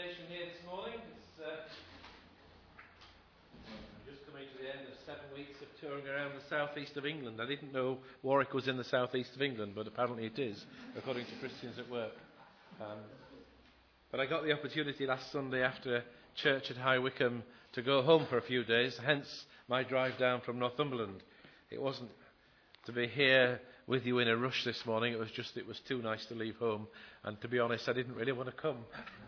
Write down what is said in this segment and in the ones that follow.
presentation here this morning. I'm just coming to the end of 7 weeks of touring around the southeast of England. I didn't know Warwick was in the southeast of England, but apparently it is, according to Christians at Work. But I got the opportunity last Sunday after church at High Wycombe to go home for a few days, hence my drive down from Northumberland. It wasn't to be here with you in a rush this morning. It was too nice to leave home, and to be honest, I didn't really want to come.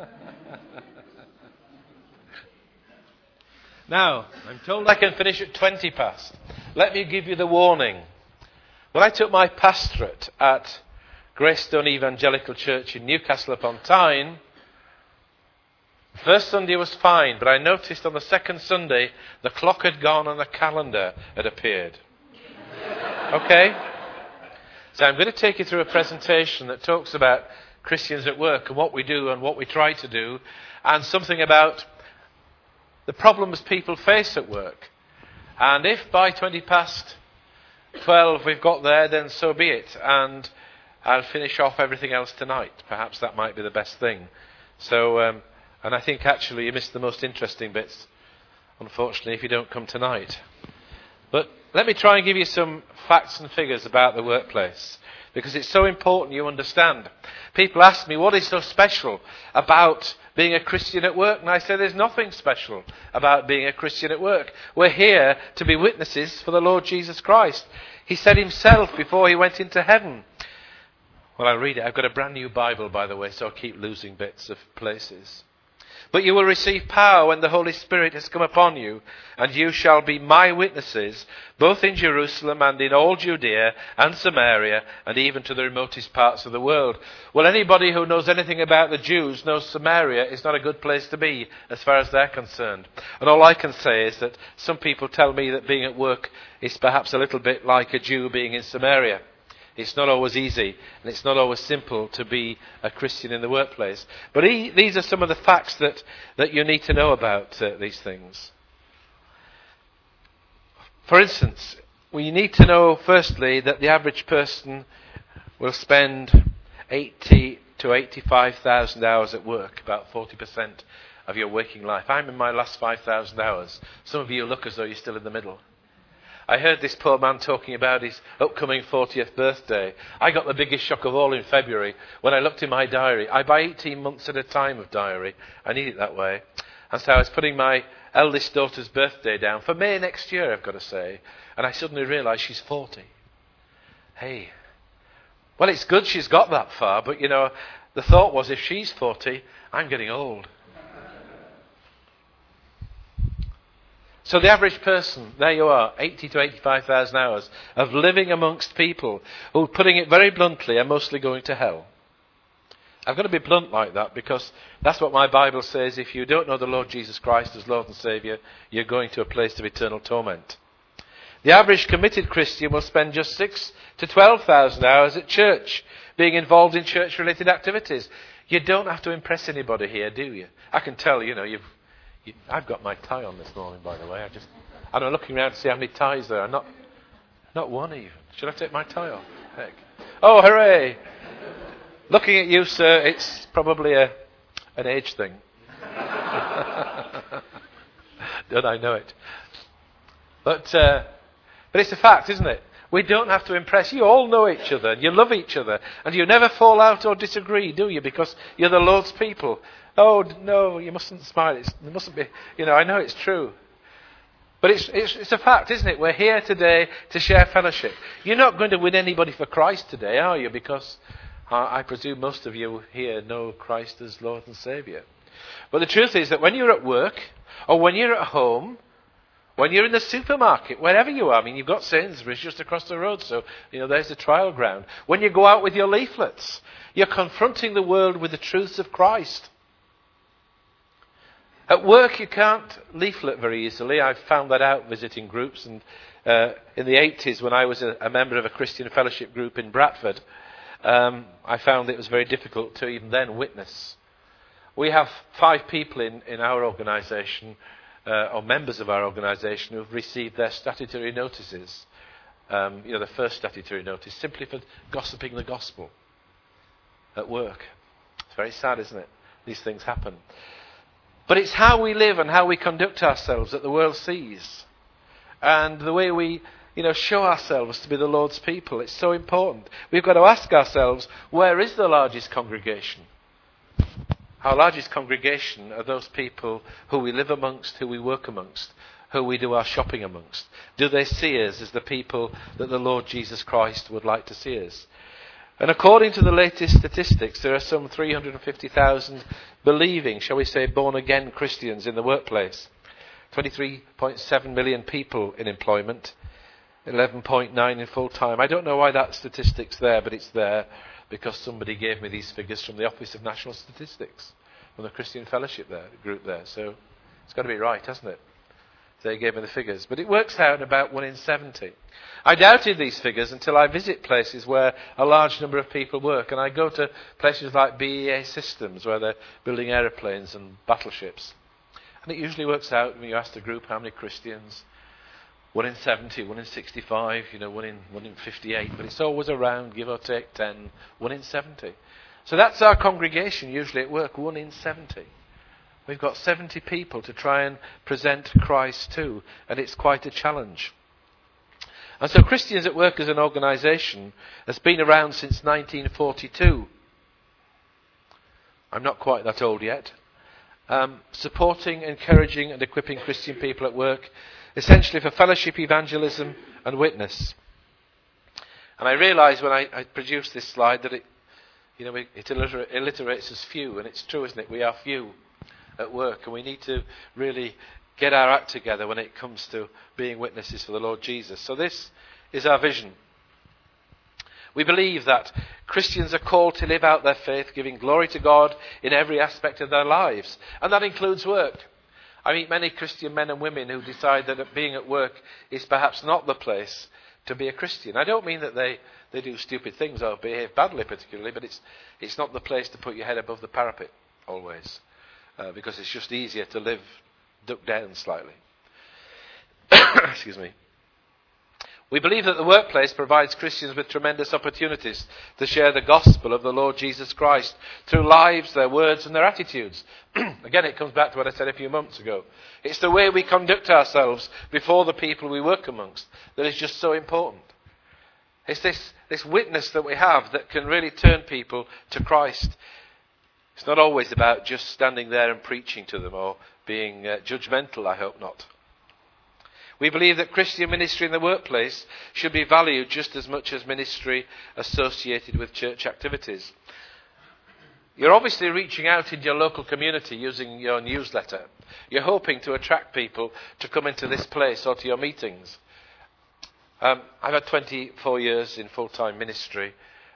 Now, I'm told I can finish at 20 past. Let me give you the warning. When I took my pastorate at Greystone Evangelical Church in Newcastle upon Tyne, the first Sunday was fine, but I noticed on the second Sunday the clock had gone and the calendar had appeared. Okay? So I'm going to take you through a presentation that talks about Christians at work and what we do and what we try to do, and something about the problems people face at work. And if by 20 past 12 we've got there, then so be it. And I'll finish off everything else tonight. Perhaps that might be the best thing. So, and I think actually you missed the most interesting bits, unfortunately, if you don't come tonight. But let me try and give you some facts and figures about the workplace, because it's so important you understand. People ask me, what is so special about being a Christian at work? And I say there's nothing special about being a Christian at work. We're here to be witnesses for the Lord Jesus Christ. He said himself before he went into heaven. Well, I'll read it. I've got a brand new Bible, by the way, so I'll keep losing bits of places. But you will receive power when the Holy Spirit has come upon you, and you shall be my witnesses, both in Jerusalem and in all Judea and Samaria, and even to the remotest parts of the world. Well, anybody who knows anything about the Jews knows Samaria is not a good place to be as far as they're concerned. And all I can say is that some people tell me that being at work is perhaps a little bit like a Jew being in Samaria. It's not always easy, and it's not always simple to be a Christian in the workplace. But these are some of the facts that you need to know about these things. For instance, we need to know, firstly, that the average person will spend 80 to 85,000 hours at work, about 40% of your waking life. I'm in my last 5,000 hours. Some of you look as though you're still in the middle. I heard this poor man talking about his upcoming 40th birthday. I got the biggest shock of all in February when I looked in my diary. I buy 18 months at a time of diary. I need it that way. And so I was putting my eldest daughter's birthday down for May next year, I've got to say. And I suddenly realised she's 40. Hey. Well, it's good she's got that far, but, you know, the thought was if she's 40, I'm getting old. So the average person, there you are, 80 to 85,000 hours of living amongst people who, putting it very bluntly, are mostly going to hell. I've got to be blunt like that because that's what my Bible says. If you don't know the Lord Jesus Christ as Lord and Saviour, you're going to a place of eternal torment. The average committed Christian will spend just 6 to 12,000 hours at church, being involved in church-related activities. You don't have to impress anybody here, do you? I can tell, you know, I've got my tie on this morning, by the way. I'm looking around to see how many ties there are. Not one even. Should I take my tie off? Heck. Oh, hooray! Looking at you, sir, it's probably an age thing. Don't I know it? But it's a fact, isn't it? We don't have to impress. You all know each other, and you love each other, and you never fall out or disagree, do you? Because you're the Lord's people. Oh, no, you mustn't smile. It mustn't be, I know it's true. But it's a fact, isn't it? We're here today to share fellowship. You're not going to win anybody for Christ today, are you? Because I presume most of you here know Christ as Lord and Saviour. But the truth is that when you're at work, or when you're at home, when you're in the supermarket, wherever you are, you've got Sainsbury's just across the road, so, there's the trial ground. When you go out with your leaflets, you're confronting the world with the truths of Christ. At work, you can't leaflet very easily. I've found that out visiting groups. And in the 80s, when I was a member of a Christian fellowship group in Bradford, I found it was very difficult to even then witness. We have 5 people in our organisation, or members of our organisation, who have received their statutory notices. The first statutory notice, simply for gossiping the gospel at work. It's very sad, isn't it? These things happen. But it's how we live and how we conduct ourselves that the world sees. And the way we, show ourselves to be the Lord's people. It's so important. We've got to ask ourselves, where is the largest congregation? Our largest congregation are those people who we live amongst, who we work amongst, who we do our shopping amongst. Do they see us as the people that the Lord Jesus Christ would like to see us? And according to the latest statistics, there are some 350,000 believing, shall we say, born-again Christians in the workplace. 23.7 million people in employment, 11.9 in full-time. I don't know why that statistic's there, but it's there because somebody gave me these figures from the Office of National Statistics, from the Christian Fellowship group there. So it's got to be right, hasn't it? They gave me the figures. But it works out about 1 in 70. I doubted these figures until I visit places where a large number of people work. And I go to places like BAE Systems, where they're building aeroplanes and battleships. And it usually works out, when you ask the group how many Christians, 1 in 70, 1 in 65, 1 in 58. But it's always around, give or take 10, 1 in 70. So that's our congregation usually at work, 1 in 70. We've got 70 people to try and present Christ to, and it's quite a challenge. And so Christians at Work as an organisation has been around since 1942. I'm not quite that old yet. Supporting, encouraging and equipping Christian people at work, essentially for fellowship, evangelism and witness. And I realise when I produced this slide that it alliterates as few, and it's true, isn't it? We are few at work, and we need to really get our act together when it comes to being witnesses for the Lord Jesus. So this is our vision. We believe that Christians are called to live out their faith, giving glory to God in every aspect of their lives, and that includes work. I meet many Christian men and women who decide that being at work is perhaps not the place to be a Christian. I don't mean that they do stupid things or behave badly particularly, but it's not the place to put your head above the parapet always. Because it's just easier to live ducked down slightly. Excuse me. We believe that the workplace provides Christians with tremendous opportunities to share the gospel of the Lord Jesus Christ through lives, their words and their attitudes. Again, it comes back to what I said a few months ago. It's the way we conduct ourselves before the people we work amongst that is just so important. It's this witness that we have that can really turn people to Christ. It's not always about just standing there and preaching to them or being judgmental, I hope not. We believe that Christian ministry in the workplace should be valued just as much as ministry associated with church activities. You're obviously reaching out in your local community using your newsletter. You're hoping to attract people to come into this place or to your meetings. I've had 24 years in full-time ministry.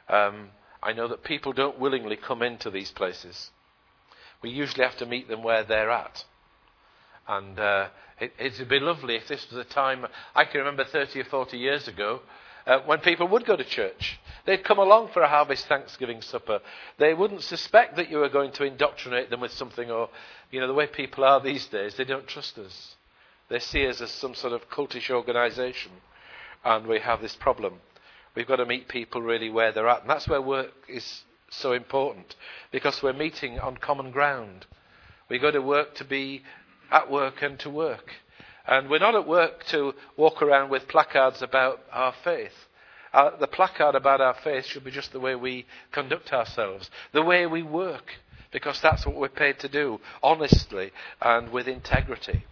I know that people don't willingly come into these places. We usually have to meet them where they're at. And it would be lovely if this was a time, I can remember 30 or 40 years ago, when people would go to church. They'd come along for a Harvest Thanksgiving supper. They wouldn't suspect that you were going to indoctrinate them with something, or, the way people are these days, they don't trust us. They see us as some sort of cultish organisation, and we have this problem. We've got to meet people really where they're at. And that's where work is so important, because we're meeting on common ground. We go to work to be at work and to work. And we're not at work to walk around with placards about our faith. The placard about our faith should be just the way we conduct ourselves, the way we work, because that's what we're paid to do, honestly and with integrity.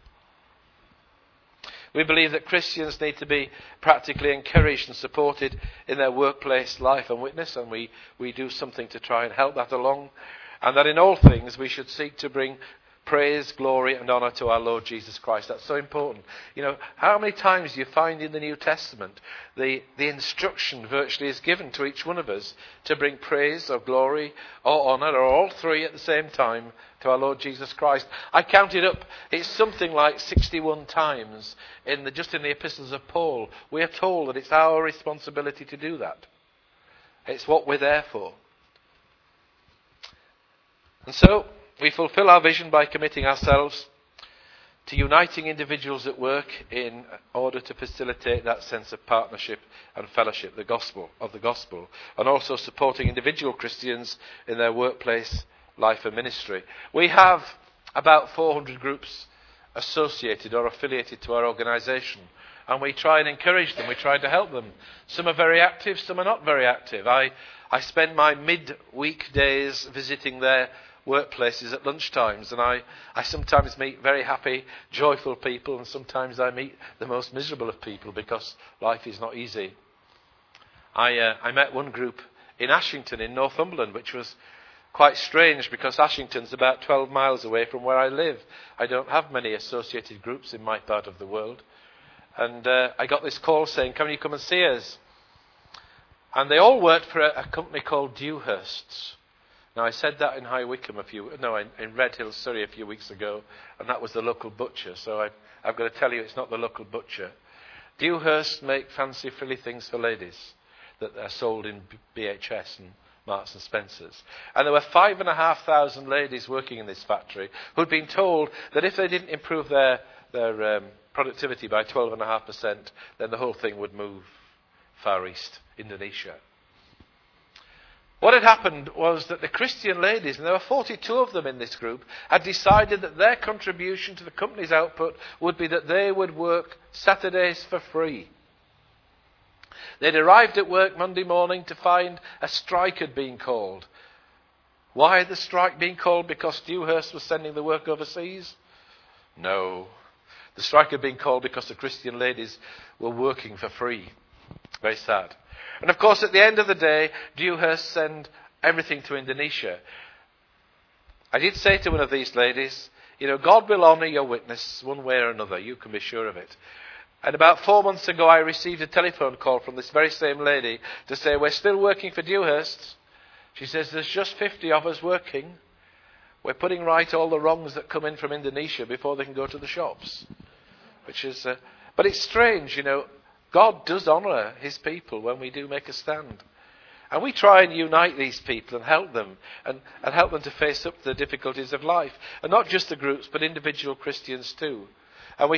We believe that Christians need to be practically encouraged and supported in their workplace life and witness, and we do something to try and help that along. And that in all things we should seek to bring praise, glory and honour to our Lord Jesus Christ. That's so important. How many times do you find in the New Testament the instruction virtually is given to each one of us to bring praise or glory or honour, or all three at the same time, to our Lord Jesus Christ? I counted up, it's something like 61 times just in the epistles of Paul. We are told that it's our responsibility to do that. It's what we're there for. And so we fulfill our vision by committing ourselves to uniting individuals at work in order to facilitate that sense of partnership and fellowship, the gospel, and also supporting individual Christians in their workplace life and ministry. We have about 400 groups associated or affiliated to our organisation. And we try and encourage them. We try to help them. Some are very active, some are not very active. I spend my mid-week days visiting their workplaces at lunchtimes, and I sometimes meet very happy, joyful people, and sometimes I meet the most miserable of people because life is not easy. I met one group in Ashington in Northumberland, which was quite strange because Ashington's about 12 miles away from where I live. I don't have many associated groups in my part of the world. And I got this call saying, "Can you come and see us?" And they all worked for a company called Dewhursts. Now, I said that in High Wycombe in Red Hill, Surrey, a few weeks ago, and that was the local butcher. So I've got to tell you, it's not the local butcher. Dewhursts make fancy, frilly things for ladies that are sold in BHS and Marks and Spencer's. And there were 5,500 ladies working in this factory who'd been told that if they didn't improve their productivity by 12.5%, then the whole thing would move Far East, Indonesia. What had happened was that the Christian ladies, and there were 42 of them in this group, had decided that their contribution to the company's output would be that they would work Saturdays for free. They'd arrived at work Monday morning to find a strike had been called. Why had the strike been called? Because Dewhurst was sending the work overseas? No. The strike had been called because the Christian ladies were working for free. Very sad. And of course, at the end of the day, Dewhurst sent everything to Indonesia. I did say to one of these ladies, God will honour your witness one way or another. You can be sure of it. And about 4 months ago, I received a telephone call from this very same lady to say, "We're still working for Dewhurst." She says, "There's just 50 of us working. We're putting right all the wrongs that come in from Indonesia before they can go to the shops." Which is, but it's strange, God does honour his people when we do make a stand. And we try and unite these people and help them and help them to face up to the difficulties of life. And not just the groups, but individual Christians too. And we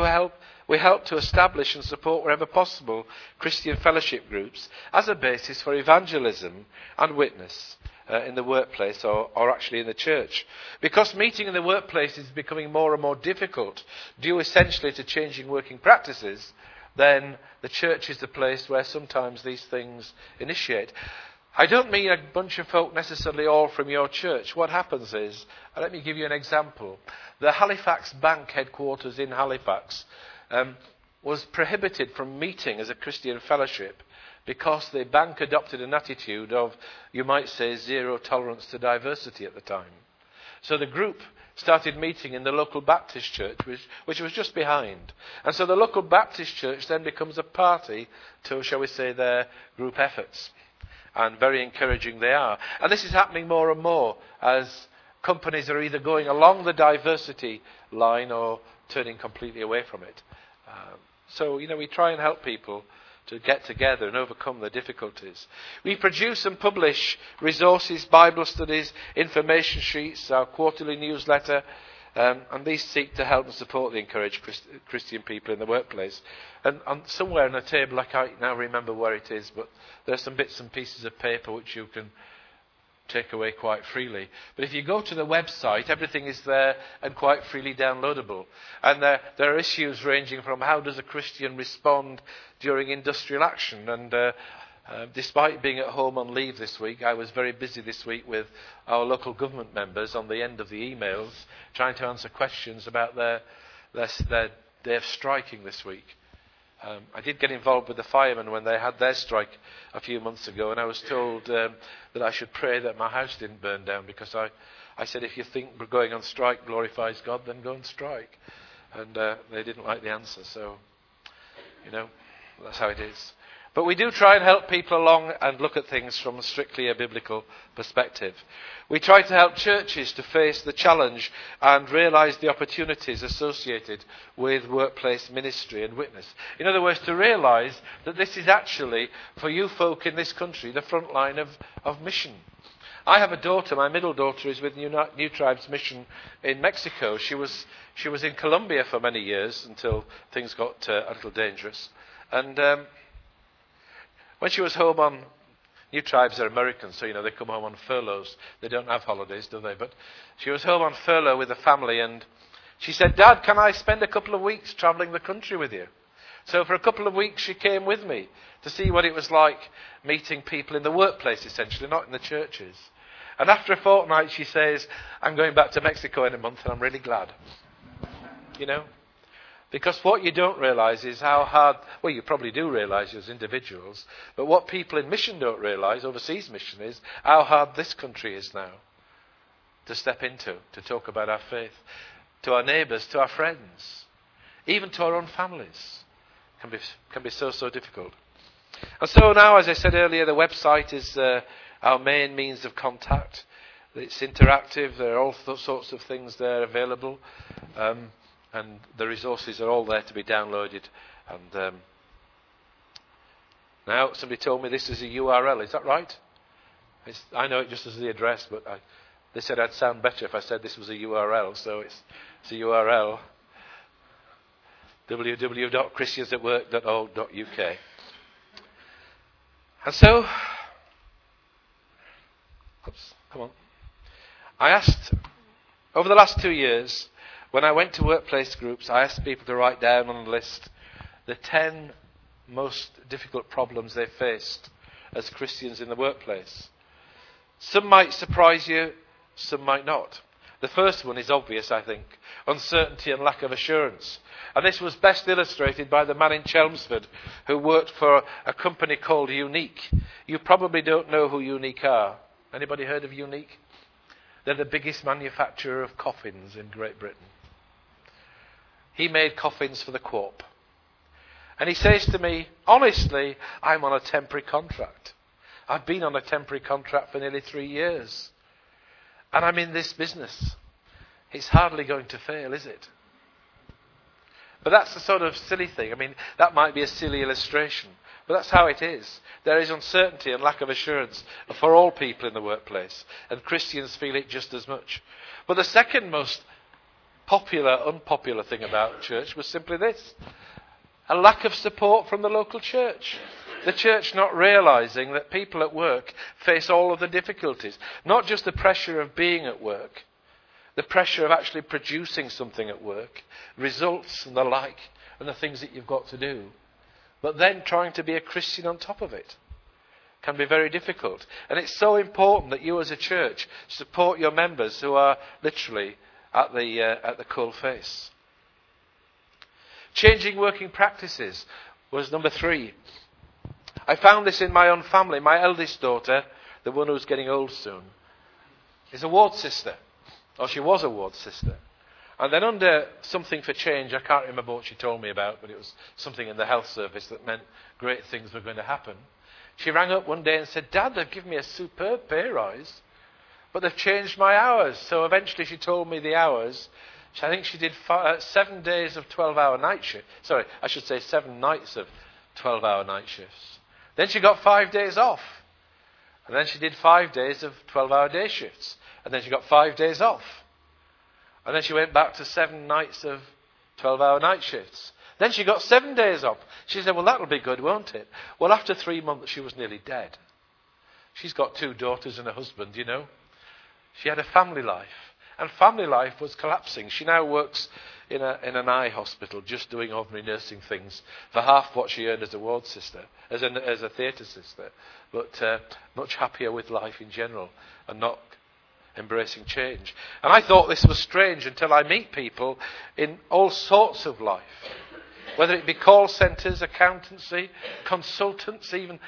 help to establish and support wherever possible Christian fellowship groups as a basis for evangelism and witness in the workplace or actually in the church. Because meeting in the workplace is becoming more and more difficult due essentially to changing working practices, then the church is the place where sometimes these things initiate. I don't mean a bunch of folk necessarily all from your church. What happens is, let me give you an example. The Halifax Bank headquarters in Halifax was prohibited from meeting as a Christian fellowship because the bank adopted an attitude of, you might say, zero tolerance to diversity at the time. So the group started meeting in the local Baptist church, which was just behind. And so the local Baptist church then becomes a party to, shall we say, their group efforts. And very encouraging they are. And this is happening more and more as companies are either going along the diversity line or turning completely away from it. So we try and help people to get together and overcome the difficulties. We produce and publish resources, Bible studies, information sheets, our quarterly newsletter, and these seek to help and support the encouraged Christian people in the workplace. And somewhere on a table, I can't now remember where it is, but there are some bits and pieces of paper which you can take away quite freely. But if you go to the website, everything is there and quite freely downloadable. And there are issues ranging from how does a Christian respond during industrial action. And despite being at home on leave this week, I was very busy this week with our local government members on the end of the emails, trying to answer questions about their day of striking this week. I did get involved with the firemen when they had their strike a few months ago, and I was told that I should pray that my house didn't burn down, because I said, if you think going on strike glorifies God, then go on strike. And they didn't like the answer, so, that's how it is. But we do try and help people along and look at things from strictly a biblical perspective. We try to help churches to face the challenge and realise the opportunities associated with workplace ministry and witness. In other words, to realise that this is actually, for you folk in this country, the front line of mission. I have a daughter, my middle daughter is with New Tribes Mission in Mexico. She was in Colombia for many years until things got a little dangerous. And when she was home on New Tribes are Americans, so, they come home on furloughs. They don't have holidays, do they? But she was home on furlough with the family, and she said, Dad, can I spend a couple of weeks travelling the country with you? So for a couple of weeks she came with me to see what it was like meeting people in the workplace, essentially, not in the churches. And after a fortnight she says, I'm going back to Mexico in a month and I'm really glad. Because what you don't realise is how hard, well, you probably do realise as individuals, but what people in mission don't realise, overseas mission, is how hard this country is now to step into, to talk about our faith, to our neighbours, to our friends, even to our own families. Can be so difficult. And so now, as I said earlier, the website is our main means of contact. It's interactive. There are all sorts of things there available. And the resources are all there to be downloaded. And now somebody told me this is a URL. Is that right? I know it just as the address, but they said I'd sound better if I said this was a URL. So it's a URL, www.christiansatwork.org.uk. And so, I asked, over the last 2 years, when I went to workplace groups, I asked people to write down on a list the 10 most difficult problems they faced as Christians in the workplace. Some might surprise you, some might not. The first one is obvious, I think. Uncertainty and lack of assurance. And this was best illustrated by the man in Chelmsford who worked for a company called Unique. You probably don't know who Unique are. Anybody heard of Unique? They're the biggest manufacturer of coffins in Great Britain. He made coffins for the Co-op. And he says to me, honestly, I'm on a temporary contract. I've been on a temporary contract for nearly 3 years. And I'm in this business. It's hardly going to fail, is it? But that's the sort of silly thing. I mean, that might be a silly illustration. But that's how it is. There is uncertainty and lack of assurance for all people in the workplace. And Christians feel it just as much. But the second most unpopular thing about church was simply this. A lack of support from the local church. The church not realising that people at work face all of the difficulties. Not just the pressure of being at work. The pressure of actually producing something at work. Results and the like. And the things that you've got to do. But then trying to be a Christian on top of it. Can be very difficult. And it's so important that you as a church support your members who are literally at the coal face. Changing working practices was number 3. I found this in my own family. My eldest daughter, the one who's getting old soon, is a ward sister. Or she was a ward sister. And then under something for change, I can't remember what she told me about, but it was something in the health service that meant great things were going to happen. She rang up one day and said, Dad, they've given me a superb pay rise, but they've changed my hours. So eventually she told me the hours. I think she did 7 days of 12-hour night shift. Sorry, I should say 7 nights of 12-hour night shifts. Then she got 5 days off. And then she did 5 days of 12-hour day shifts. And then she got 5 days off. And then she went back to 7 nights of 12-hour night shifts. Then she got 7 days off. She said, well, that'll be good, won't it? Well, after 3 months, she was nearly dead. She's got 2 daughters and a husband, you know. She had a family life. And family life was collapsing. She now works in an eye hospital, just doing ordinary nursing things for half what she earned as a ward sister, as a theatre sister. But much happier with life in general and not embracing change. And I thought this was strange until I meet people in all sorts of life. Whether it be call centres, accountancy, consultants, even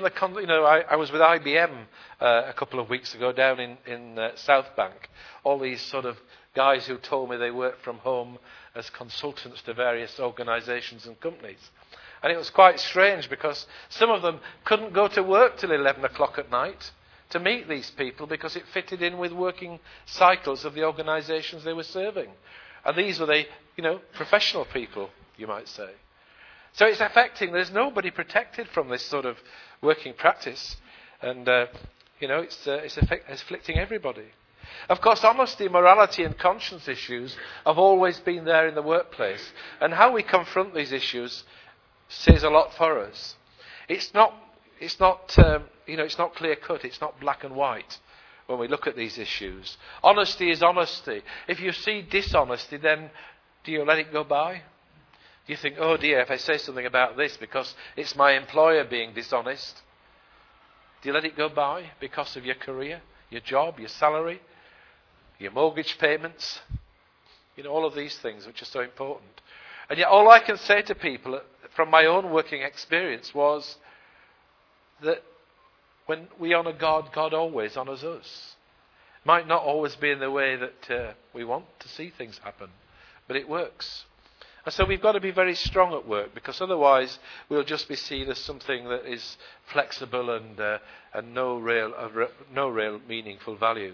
I was with IBM a couple of weeks ago down in South Bank. All these sort of guys who told me they work from home as consultants to various organisations and companies. And it was quite strange because some of them couldn't go to work till 11 o'clock at night to meet these people because it fitted in with working cycles of the organisations they were serving. And these were the, professional people, you might say. So it's affecting, there's nobody protected from this sort of working practice. And, it's afflicting everybody. Of course, honesty, morality and conscience issues have always been there in the workplace. And how we confront these issues says a lot for us. It's not it's not clear cut. It's not black and white when we look at these issues. Honesty is honesty. If you see dishonesty, then do you let it go by? Do you think, oh dear, if I say something about this because it's my employer being dishonest, do you let it go by because of your career, your job, your salary, your mortgage payments? All of these things which are so important. And yet all I can say to people from my own working experience was that when we honour God, God always honours us. Might not always be in the way that we want to see things happen, but it works. And so we've got to be very strong at work, because otherwise we'll just be seen as something that is flexible and no real meaningful value.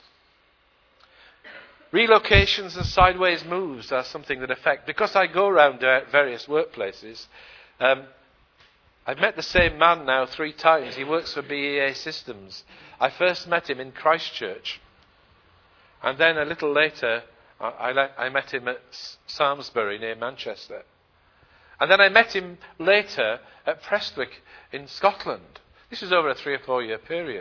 Relocations and sideways moves are something that affect. Because I go around various workplaces, I've met the same man now 3 times. He works for BEA Systems. I first met him in Christchurch, and then a little later I met him at Samlesbury near Manchester. And then I met him later at Prestwick in Scotland. This was over a 3 or 4 year period.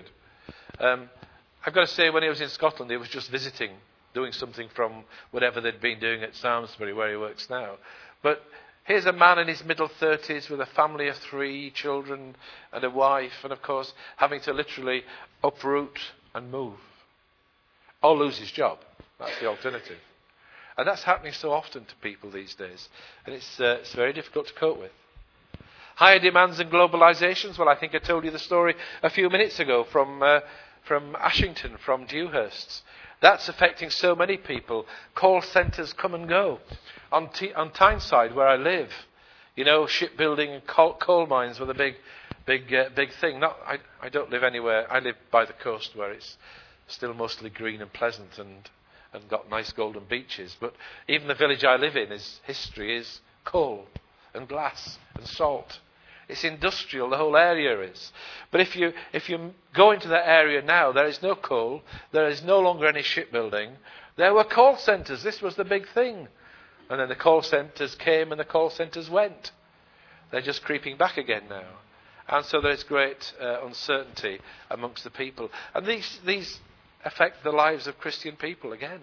I've got to say, when he was in Scotland, he was just visiting, doing something from whatever they'd been doing at Samlesbury, where he works now. But here's a man in his middle 30s with a family of 3 children and a wife, and of course having to literally uproot and move. Or lose his job. That's the alternative. And that's happening so often to people these days. And it's very difficult to cope with. Higher demands and globalisations. Well, I think I told you the story a few minutes ago from Ashington, from Dewhurst. That's affecting so many people. Call centres come and go. On Tyneside, where I live, shipbuilding and coal mines were the big thing. I don't live anywhere. I live by the coast, where it's still mostly green and pleasant and got nice golden beaches. But even the village I live in, history is coal and glass and salt. It's industrial, the whole area is. But if you go into that area now, there is no coal, there is no longer any shipbuilding. There were call centres. This was the big thing. And then the call centres came and the call centres went. They're just creeping back again now. And so there's great uncertainty amongst the people. And these affect the lives of Christian people again.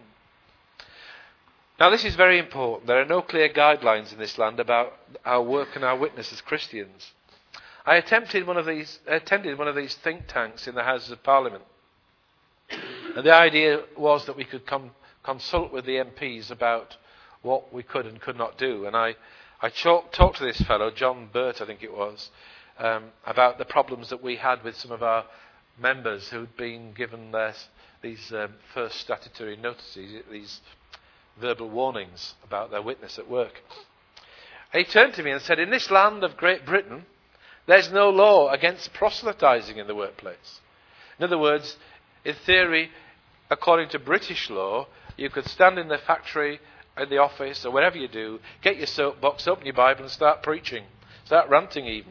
Now, this is very important. There are no clear guidelines in this land about our work and our witness as Christians. I attended one of these think tanks in the Houses of Parliament. And the idea was that we could consult with the MPs about what we could and could not do. And I talked to this fellow, John Burt, I think it was, about the problems that we had with some of our members who'd been given these first statutory notices, these verbal warnings about their witness at work. And he turned to me and said, in this land of Great Britain, there's no law against proselytising in the workplace. In other words, in theory, according to British law, you could stand in the factory, in the office, or wherever you do, get your soapbox, open your Bible and start preaching. Start ranting even.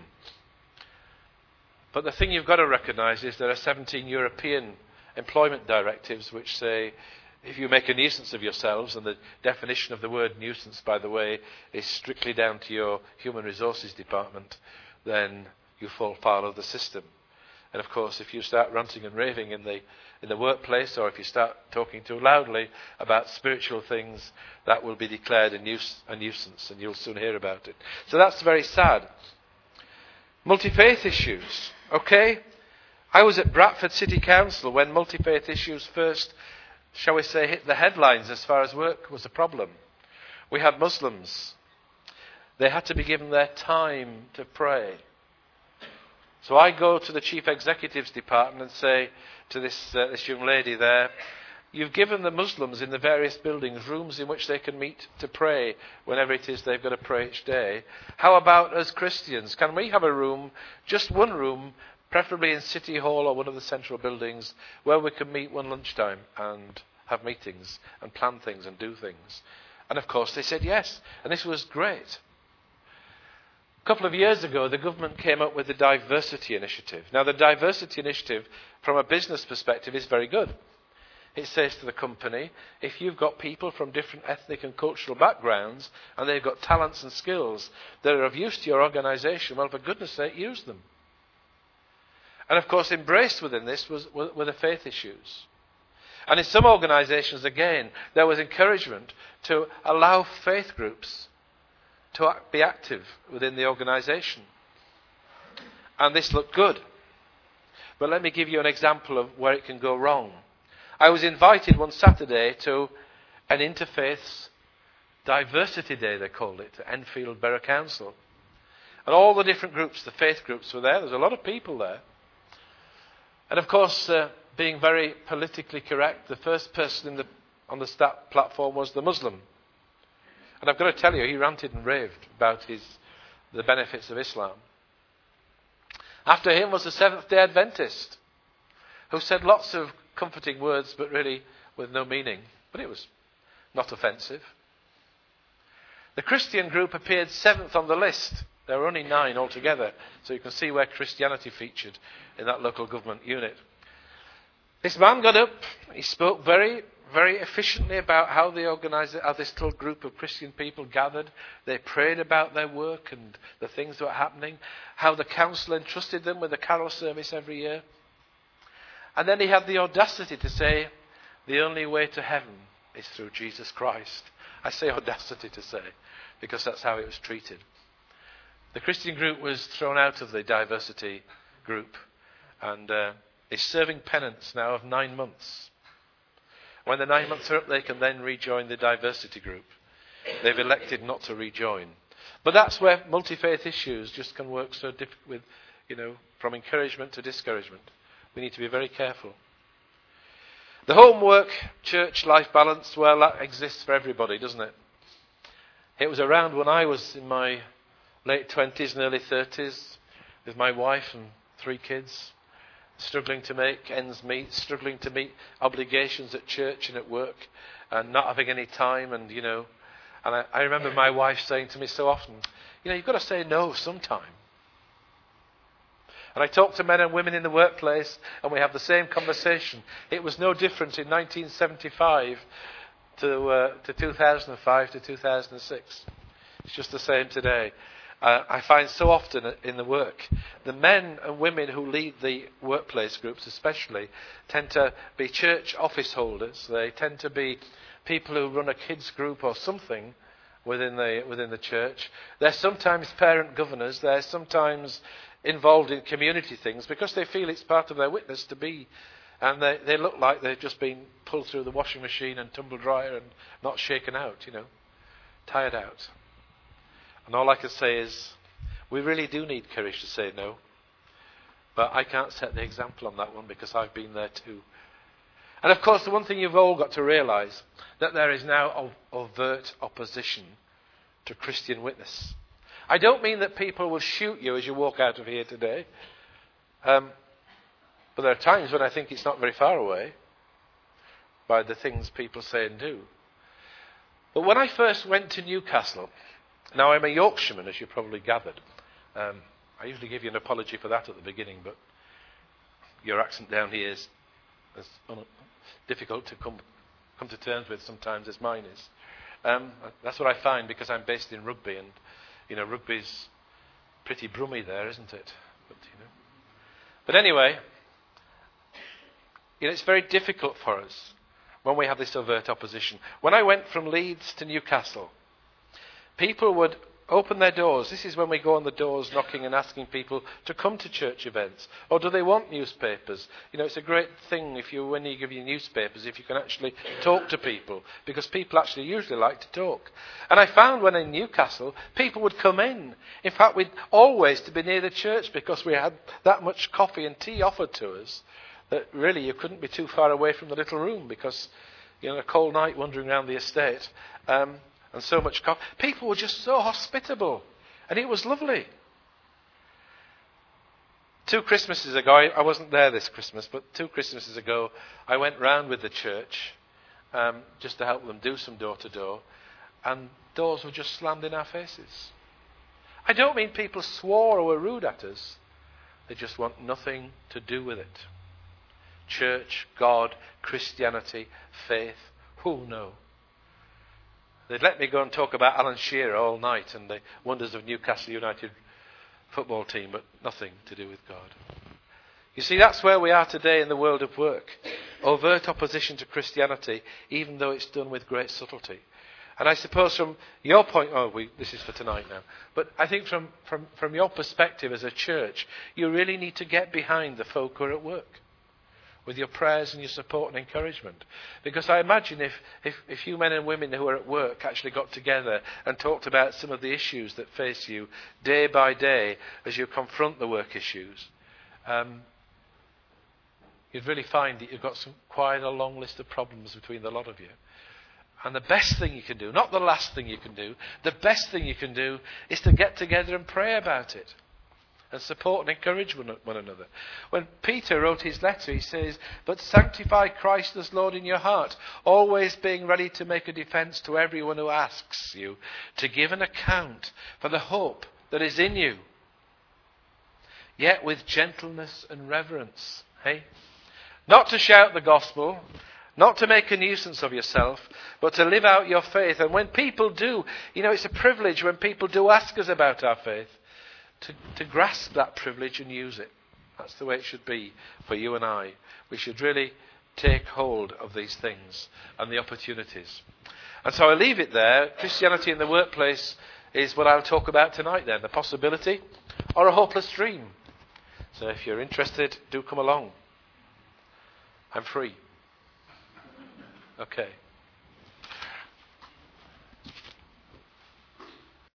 But the thing you've got to recognise is there are 17 European employment directives which say if you make a nuisance of yourselves, and the definition of the word nuisance, by the way, is strictly down to your human resources department, then you fall foul of the system. And of course, if you start ranting and raving in the workplace, or if you start talking too loudly about spiritual things, that will be declared a nuisance, and you'll soon hear about it. So that's very sad. Multi-faith issues. Okay? I was at Bradford City Council when multi-faith issues first, shall we say, hit the headlines as far as work was a problem. We had Muslims. They had to be given their time to pray. So I go to the Chief Executive's department and say to this young lady there, you've given the Muslims in the various buildings rooms in which they can meet to pray whenever it is they've got to pray each day. How about us Christians? Can we have a room, just one room, preferably in City Hall or one of the central buildings, where we can meet one lunchtime and have meetings and plan things and do things? And of course they said yes, and this was great. A couple of years ago, the government came up with the Diversity Initiative. Now, the Diversity Initiative, from a business perspective, is very good. It says to the company, if you've got people from different ethnic and cultural backgrounds, and they've got talents and skills that are of use to your organisation, well, for goodness sake, use them. And of course, embraced within this were the faith issues. And in some organisations, again, there was encouragement to allow faith groups to be active within the organisation. And this looked good. But let me give you an example of where it can go wrong. I was invited one Saturday to an interfaiths diversity day, they called it, at Enfield Borough Council. And all the different groups, the faith groups, were there. There's a lot of people there. And of course, being very politically correct, the first person on the platform was the Muslim. And I've got to tell you, he ranted and raved about the benefits of Islam. After him was the Seventh-day Adventist, who said lots of comforting words, but really with no meaning. But it was not offensive. The Christian group appeared seventh on the list. There were only 9 altogether, so you can see where Christianity featured in that local government unit. This man got up, he spoke very, very efficiently about how how this little group of Christian people gathered. They prayed about their work and the things that were happening, how the council entrusted them with a carol service every year. And then he had the audacity to say, the only way to heaven is through Jesus Christ. I say audacity to say, because that's how it was treated. The Christian group was thrown out of the diversity group and is serving penance now of 9 months. When the 9 months are up, they can then rejoin the diversity group. They've elected not to rejoin. But that's where multi-faith issues just can work so with, from encouragement to discouragement. We need to be very careful. The homework, church, life balance, well, that exists for everybody, doesn't it? It was around when I was in my late 20s and early 30s with my wife and 3 kids, struggling to make ends meet, struggling to meet obligations at church and at work, and not having any time, and I remember my wife saying to me so often, you've got to say no sometime. And I talk to men and women in the workplace, and we have the same conversation. It was no different in 1975 to 2005 to 2006. It's just the same today. I find so often in the work, the men and women who lead the workplace groups especially tend to be church office holders. They tend to be people who run a kids group or something within the church. They're sometimes parent governors. They're sometimes involved in community things because they feel it's part of their witness to be. And they look like they've just been pulled through the washing machine and tumble dryer and not shaken out, tired out. And all I can say is, we really do need courage to say no. But I can't set the example on that one because I've been there too. And of course, the one thing you've all got to realise, that there is now overt opposition to Christian witness. I don't mean that people will shoot you as you walk out of here today. But there are times when I think it's not very far away by the things people say and do. But when I first went to Newcastle, now I'm a Yorkshireman, as you probably gathered. I usually give you an apology for that at the beginning, but your accent down here is as difficult to come to terms with sometimes as mine is. That's what I find because I'm based in Rugby, and rugby's pretty brummy there, isn't it? But anyway, it's very difficult for us when we have this overt opposition. When I went from Leeds to Newcastle, people would open their doors. This is when we go on the doors knocking and asking people to come to church events. Or do they want newspapers? It's a great thing when you give your newspapers, if you can actually talk to people, because people actually usually like to talk. And I found when in Newcastle, people would come in. In fact, we'd always to be near the church because we had that much coffee and tea offered to us that really you couldn't be too far away from the little room because, a cold night wandering around the estate. And so much coffee. People were just so hospitable. And it was lovely. 2 Christmases ago, I wasn't there this Christmas, but 2 Christmases ago, I went round with the church just to help them do some door-to-door. And doors were just slammed in our faces. I don't mean people swore or were rude at us. They just want nothing to do with it. Church, God, Christianity, faith, who knows? They'd let me go and talk about Alan Shearer all night and the wonders of Newcastle United football team, but nothing to do with God. You see, that's where we are today in the world of work. Overt opposition to Christianity, even though it's done with great subtlety. And I suppose from your point, this is for tonight now, but I think from your perspective as a church, you really need to get behind the folk who are at work with your prayers and your support and encouragement. Because I imagine if you men and women who are at work actually got together and talked about some of the issues that face you day by day as you confront the work issues, you'd really find that you've got quite a long list of problems between the lot of you. And the best thing you can do, not the last thing you can do, the best thing you can do is to get together and pray about it and support and encourage one another. When Peter wrote his letter, he says, "But sanctify Christ as Lord in your heart, always being ready to make a defense to everyone who asks you to give an account for the hope that is in you, yet with gentleness and reverence." Hey? Not to shout the gospel, not to make a nuisance of yourself, but to live out your faith. And when people do, it's a privilege when people do ask us about our faith, to grasp that privilege and use it. That's the way it should be for you and I. We should really take hold of these things and the opportunities. And so I leave it there. Christianity in the workplace is what I'll talk about tonight then. The possibility or a hopeless dream. So if you're interested, do come along. I'm free. Okay.